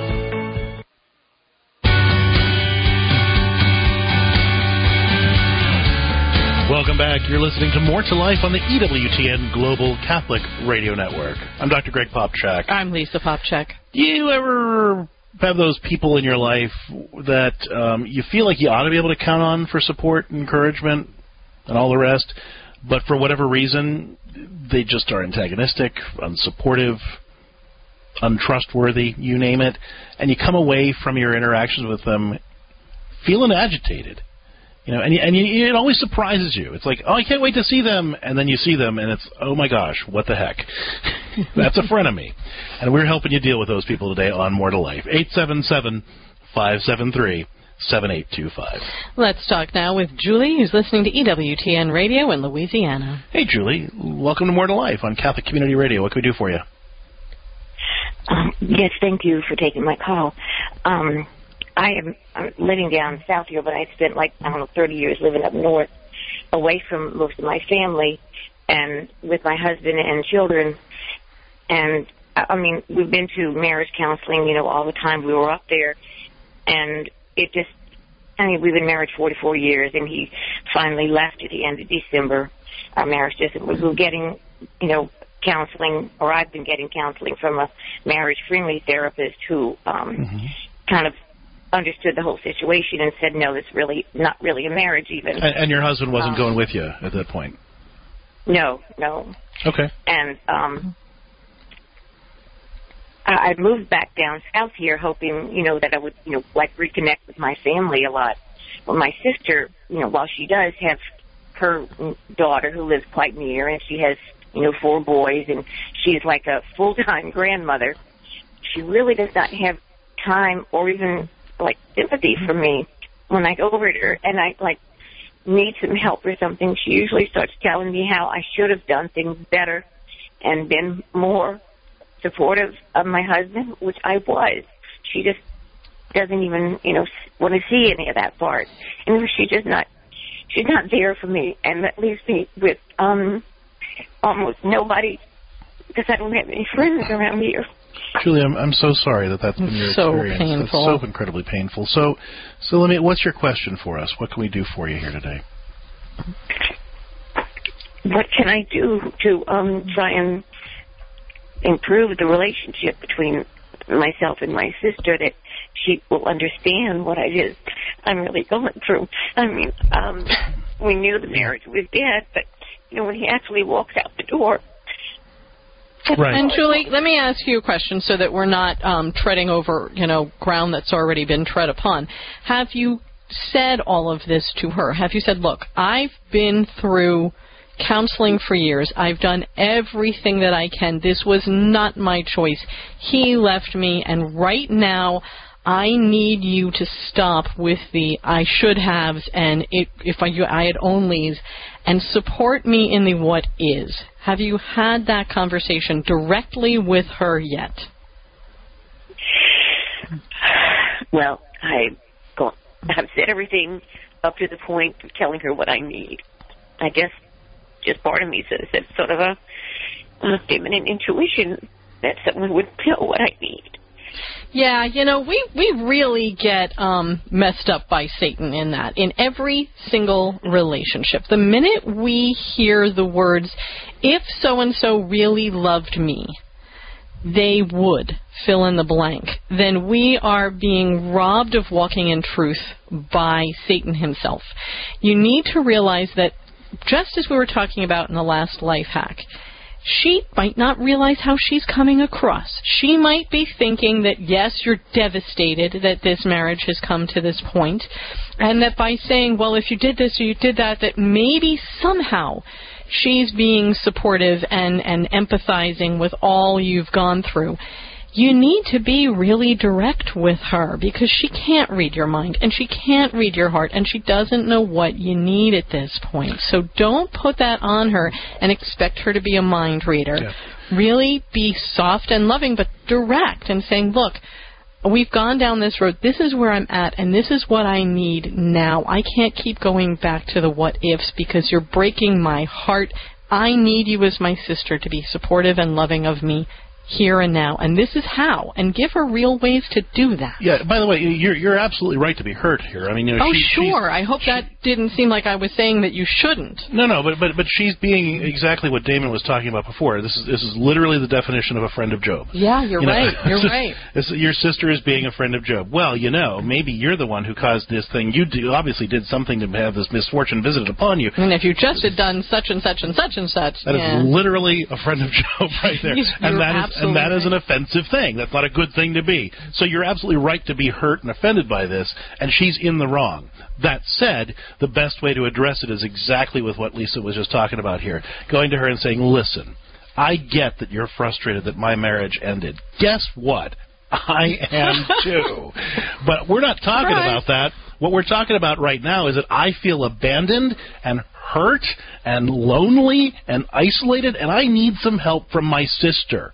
C: Welcome back. You're listening to More to Life on the E W T N Global Catholic Radio Network. I'm Doctor Greg Popchak.
G: I'm Lisa Popchak.
C: You ever have those people in your life that um, you feel like you ought to be able to count on for support, encouragement, and all the rest, but for whatever reason, they just are antagonistic, unsupportive, untrustworthy, you name it, and you come away from your interactions with them feeling agitated? You know, and, you, and you, it always surprises you. It's like, oh, I can't wait to see them, and then you see them, and it's, oh my gosh, what the heck? That's a frenemy. And we're helping you deal with those people today on More to Life. eight seven seven, five seven three, seven eight two five.
G: Let's talk now with Julie, who's listening to E W T N Radio in Louisiana.
C: Hey, Julie. Welcome to More to Life on Catholic Community Radio. What can we do for you?
R: Um, yes, thank you for taking my call. Um, I am I'm living down south here, but I spent like, I don't know, thirty years living up north, away from most of my family and with my husband and children. And, I mean, we've been to marriage counseling, you know, all the time. We were up there, and it just, I mean, we've been married forty-four years, and he finally left at the end of December. Our marriage just, we were getting, you know, counseling, or I've been getting counseling from a marriage-friendly therapist who um, mm-hmm. kind of understood the whole situation and said, no, it's really not really a marriage even.
C: And, and your husband wasn't um, going with you at that point?
R: No, no.
C: Okay.
R: And um, I, I moved back down south here hoping, you know, that I would, you know, like reconnect with my family a lot. Well, my sister, you know, while she does have her daughter who lives quite near, and she has, you know, four boys, and she's like a full-time grandmother, she really does not have time or even like sympathy for me. When I go over to her and I like need some help or something, she usually starts telling me how I should have done things better and been more supportive of my husband, which I was. She just doesn't even, you know, want to see any of that part. And she's just not, she's not there for me, and that leaves me with um almost nobody because I don't have any friends around here.
C: Julie, I'm, I'm so sorry that that's been your
G: so
C: experience.
G: Painful.
C: That's so incredibly painful. So, so let me. What's your question for us? What can we do for you here today?
R: What can I do to um, try and improve the relationship between myself and my sister, that she will understand what I just I'm really going through? I mean, um, we knew the marriage was dead, but you know, when he actually walks out the door.
C: Right.
G: And Julie, let me ask you a question so that we're not um, treading over, you know, ground that's already been tread upon. Have you said all of this to her? Have you said, look, I've been through counseling for years. I've done everything that I can. This was not my choice. He left me, and right now I need you to stop with the I should haves and it, if I, I had onlys, and support me in the what is. Have you had that conversation directly with her yet?
R: Well, I have said everything up to the point of telling her what I need. I guess just part of me says it's sort of a, a feminine intuition that someone would know what I need.
G: Yeah, you know, we, we really get um, messed up by Satan in that, in every single relationship. The minute we hear the words, if so-and-so really loved me, they would fill in the blank, then we are being robbed of walking in truth by Satan himself. You need to realize that, just as we were talking about in the last life hack, she might not realize how she's coming across. She might be thinking that, yes, you're devastated that this marriage has come to this point, and that by saying, well, if you did this or you did that, that maybe somehow she's being supportive and, and empathizing with all you've gone through. You need to be really direct with her, because she can't read your mind and she can't read your heart, and she doesn't know what you need at this point. So don't put that on her and expect her to be a mind reader. Yeah. Really be soft and loving, but direct, and saying, look, we've gone down this road. This is where I'm at, and this is what I need now. I can't keep going back to the what-ifs because you're breaking my heart. I need you as my sister to be supportive and loving of me here and now, and this is how, and give her real ways to do that.
C: Yeah, by the way, you're you're absolutely right to be hurt here. I mean, you know,
G: oh,
C: she,
G: sure. I hope she, that didn't seem like I was saying that you shouldn't.
C: No, no, but but but she's being exactly what Damon was talking about before. This is this is literally the definition of a friend of Job.
G: Yeah, you're
C: you
G: right.
C: Know,
G: you're right.
C: It's, your sister is being a friend of Job. Well, you know, maybe you're the one who caused this thing. You do, obviously did something to have this misfortune visited upon you.
G: And if you just had done such and such and such and such,
C: that
G: yeah.
C: is literally a friend of Job right there, and that is and that is an offensive thing. That's not a good thing to be. So you're absolutely right to be hurt and offended by this, and she's in the wrong. That said, the best way to address it is exactly with what Lisa was just talking about here. Going to her and saying, listen, I get that you're frustrated that my marriage ended. Guess what? I am too. But we're not talking right. about that. What we're talking about right now is that I feel abandoned and hurt and lonely and isolated, and I need some help from my sister.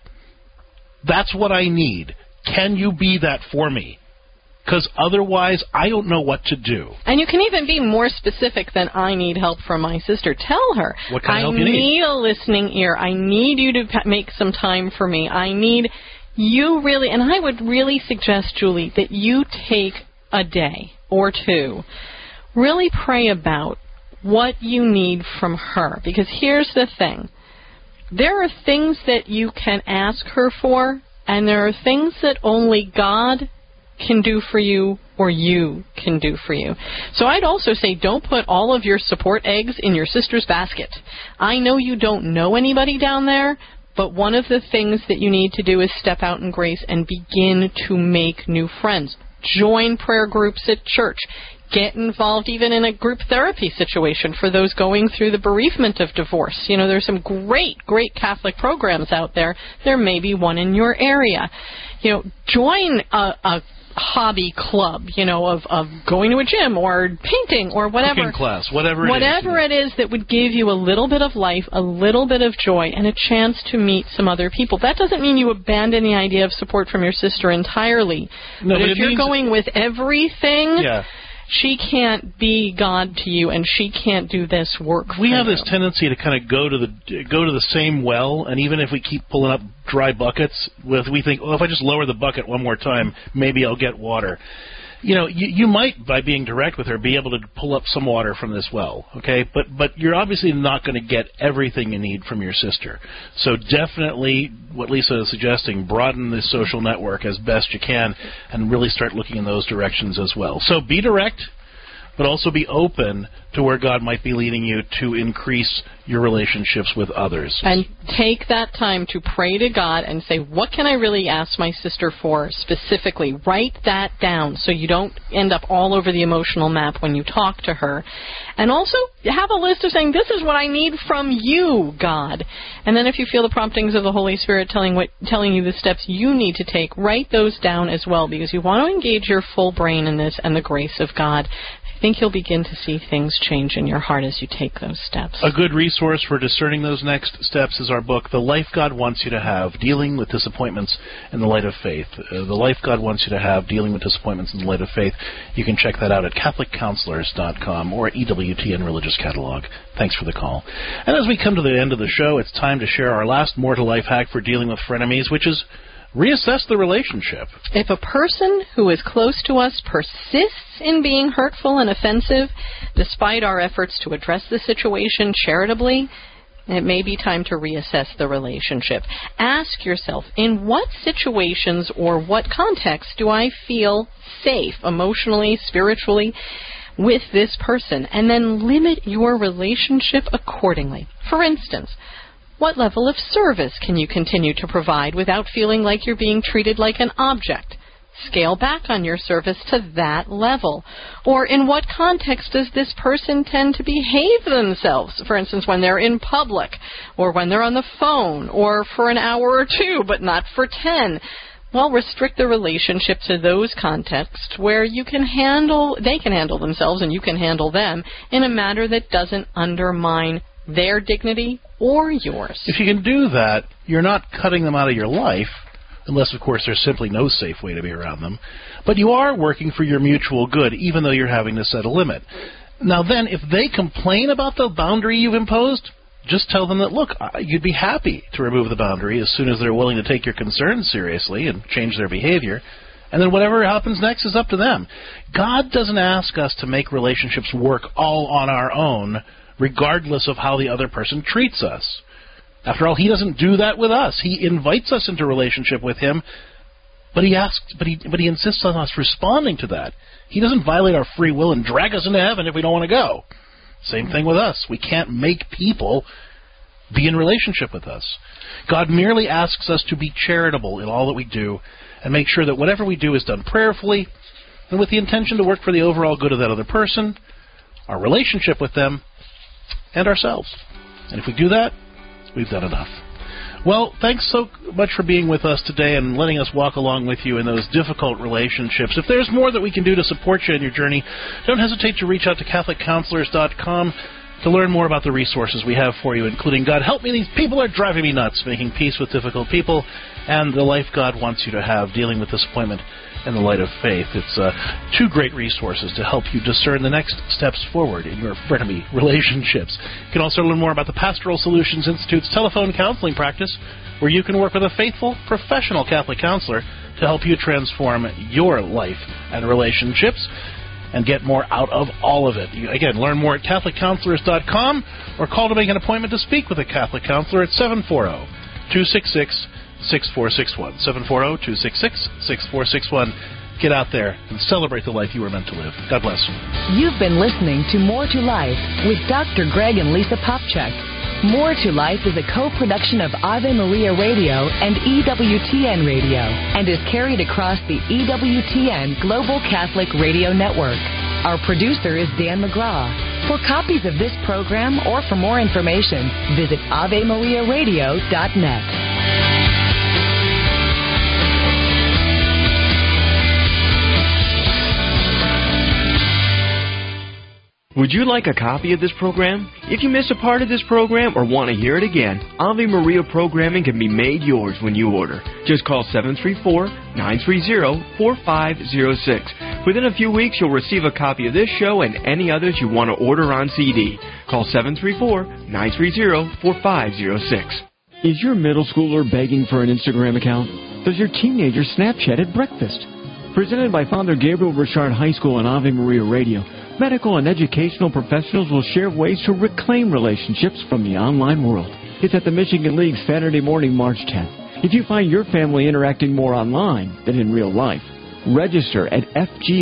C: That's what I need. Can you be that for me? Because otherwise, I don't know what to do.
G: And you can even be more specific than I need help from my sister. Tell her,
C: what kind
G: I
C: of help you need?
G: need a listening ear. I need you to make some time for me. I need you really, and I would really suggest, Julie, that you take a day or two. Really pray about what you need from her. Because here's the thing. There are things that you can ask her for, and there are things that only God can do for you or you can do for you. So I'd also say don't put all of your support eggs in your sister's basket. I know you don't know anybody down there, but one of the things that you need to do is step out in grace and begin to make new friends. Join prayer groups at church. Get involved even in a group therapy situation for those going through the bereavement of divorce. You know, there's some great, great Catholic programs out there. There may be one in your area. You know, join a, a hobby club, you know, of, of going to a gym or painting or whatever.
C: Cooking class, whatever it
G: whatever
C: is.
G: it is that would give you a little bit of life, a little bit of joy, and a chance to meet some other people. That doesn't mean you abandon the idea of support from your sister entirely.
C: No,
G: but,
C: but
G: if you're going with everything...
C: Yeah.
G: She can't be God to you, and she can't do this work for
C: We have
G: you.
C: this tendency to kind of go to the go to the same well, and even if we keep pulling up dry buckets, with we think, oh, if I just lower the bucket one more time, maybe I'll get water. You know, you, you might, by being direct with her, be able to pull up some water from this well, okay? But but you're obviously not going to get everything you need from your sister. So definitely, what Lisa is suggesting, broaden this social network as best you can and really start looking in those directions as well. So be direct, but also be open to where God might be leading you to increase your relationships with others.
G: And take that time to pray to God and say, what can I really ask my sister for specifically? Write that down so you don't end up all over the emotional map when you talk to her. And also have a list of saying, this is what I need from you, God. And then if you feel the promptings of the Holy Spirit telling what, telling you the steps you need to take, write those down as well, because you want to engage your full brain in this and the grace of God. I think you'll begin to see things change in your heart as you take those steps.
C: A good resource for discerning those next steps is our book, The Life God Wants You to Have, Dealing with Disappointments in the Light of Faith. Uh, the Life God Wants You to Have, Dealing with Disappointments in the Light of Faith. You can check that out at Catholic Counselors dot com or E W T N Religious Catalog. Thanks for the call. And as we come to the end of the show, it's time to share our last mortal life hack for dealing with frenemies, which is reassess the relationship.
G: If a person who is close to us persists in being hurtful and offensive, despite our efforts to address the situation charitably, it may be time to reassess the relationship. Ask yourself, in what situations or what context do I feel safe emotionally, spiritually, with this person? And then limit your relationship accordingly. For instance, what level of service can you continue to provide without feeling like you're being treated like an object? Scale back on your service to that level. Or in what context does this person tend to behave themselves? For instance, when they're in public, or when they're on the phone, or for an hour or two, but not for ten. Well, restrict the relationship to those contexts where you can handle, they can handle themselves and you can handle them in a manner that doesn't undermine their dignity or yours.
C: If you can do that, you're not cutting them out of your life, unless, of course, there's simply no safe way to be around them. But you are working for your mutual good, even though you're having to set a limit. Now then, if they complain about the boundary you've imposed, just tell them that, look, you'd be happy to remove the boundary as soon as they're willing to take your concerns seriously and change their behavior. And then whatever happens next is up to them. God doesn't ask us to make relationships work all on our own, regardless of how the other person treats us. After all, He doesn't do that with us. He invites us into relationship with Him, but He asks, but He, but He insists on us responding to that. He doesn't violate our free will and drag us into heaven if we don't want to go. Same thing with us. We can't make people be in relationship with us. God merely asks us to be charitable in all that we do and make sure that whatever we do is done prayerfully and with the intention to work for the overall good of that other person, our relationship with them, and ourselves. And if we do that, we've done enough. Well, thanks so much for being with us today and letting us walk along with you in those difficult relationships. If there's more that we can do to support you in your journey, don't hesitate to reach out to Catholic Counselors dot com to learn more about the resources we have for you, including God Help Me, These People Are Driving Me Nuts, Making Peace with Difficult People, and The Life God Wants You to Have, Dealing with Disappointment in the Light of Faith. It's uh, two great resources to help you discern the next steps forward in your frenemy relationships. You can also learn more about the Pastoral Solutions Institute's telephone counseling practice, where you can work with a faithful, professional Catholic counselor to help you transform your life and relationships and get more out of all of it. You, again, learn more at Catholic Counselors dot com or call to make an appointment to speak with a Catholic counselor at seven four zero, two six six, six four six one. seven four zero, two six six, six four six one. Get out there and celebrate the life you were meant to live. God bless.
S: You've been listening to More to Life with Doctor Greg and Lisa Popchak. More to Life is a co-production of Ave Maria Radio and E W T N Radio and is carried across the E W T N Global Catholic Radio Network. Our producer is Dan McGraw. For copies of this program or for more information, visit ave maria radio dot net.
B: Would you like a copy of this program? If you miss a part of this program or want to hear it again, Ave Maria programming can be made yours when you order. Just call seven three four, nine three zero, four five zero six. Within a few weeks, you'll receive a copy of this show and any others you want to order on C D. Call seven three four, nine three zero, four five zero six. Is your middle schooler begging for an Instagram account? Does your teenager Snapchat at breakfast? Presented by Father Gabriel Richard High School and Ave Maria Radio, medical and educational professionals will share ways to reclaim relationships from the online world. It's at the Michigan League Saturday morning, March tenth. If you find your family interacting more online than in real life, register at F G